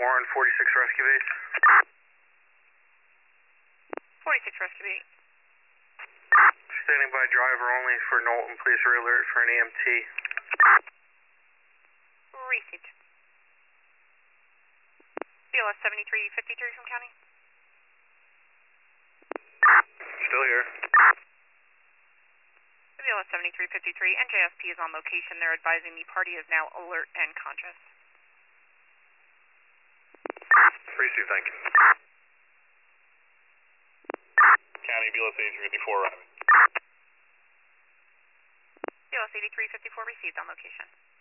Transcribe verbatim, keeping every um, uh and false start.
Warren, forty-six Rescue Base. forty-six Rescue Base. Standing by driver only for Knowlton. Please alert for an E M T. Received. B L S seventy-three fifty-three from county. Still here. B L S seventy-three fifty-three, N J S P is on location. They're advising the party is now alert and conscious. Received, thank you. County, B L S eighty-three fifty-four arriving. B L S eighty-three fifty-four received on location.